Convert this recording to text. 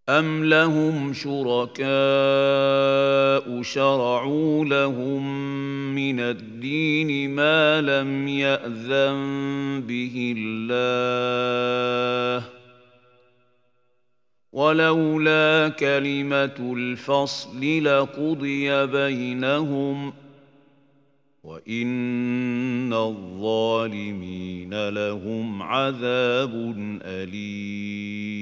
أَمْ لَهُمْ شُرَكَاءُ شَرَعُوا لَهُم مِّنَ الدِّينِ مَا لَمْ يَأْذَن بِهِ اللَّهُ ۚ وَلَوْلَا كَلِمَةُ الْفَصْلِ لَقُضِيَ بَيْنَهُمْ ۗ وَإِنَّ الظَّالِمِينَ لَهُمْ عَذَابٌ أَلِيمٌ.